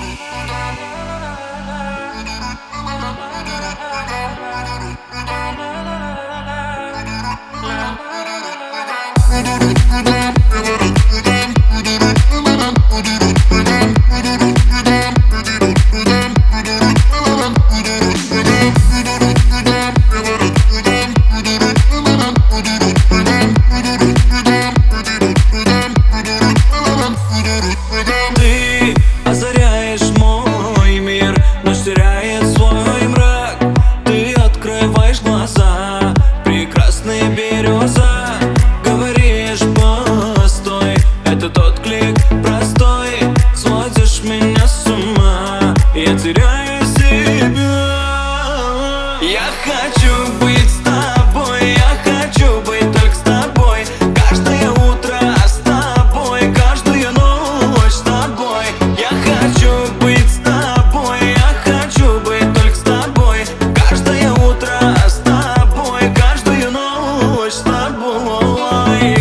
Ты озаряешь мой мир, ночь теряет свой мрак. Ты открываешь глаза, прекрасная береза. Говоришь, постой, это тот клик простой. Сводишь меня с ума, я теряю себя. Я хочу быть с тобой, я хочу быть только с тобой. Каждое утро с тобой, каждую ночь с тобой. Я хочу быть с тобой, я хочу быть только с тобой. Каждое утро с тобой, каждую ночь с тобой.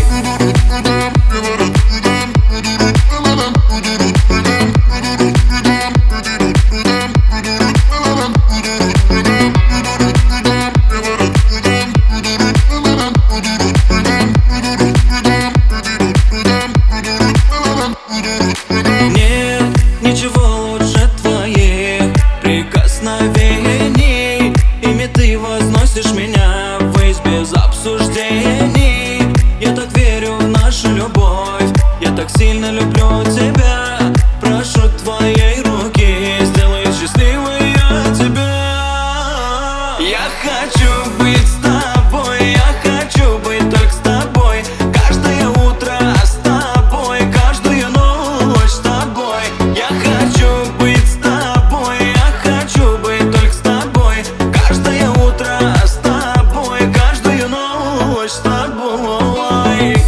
Нет ничего лучше твоих прикосновений. Ими ты возносишь меня ввысь без обсуждений. Я так верю в нашу любовь, я так сильно люблю тебя. Прошу твоей руки, сделай счастливой я тебя. Я хочу быть с тобой, я хочу быть только с тобой. Каждое утро с тобой, каждую ночь с тобой. Я хочу быть с тобой, я хочу быть только с тобой. Каждое утро с тобой, каждую ночь с тобой.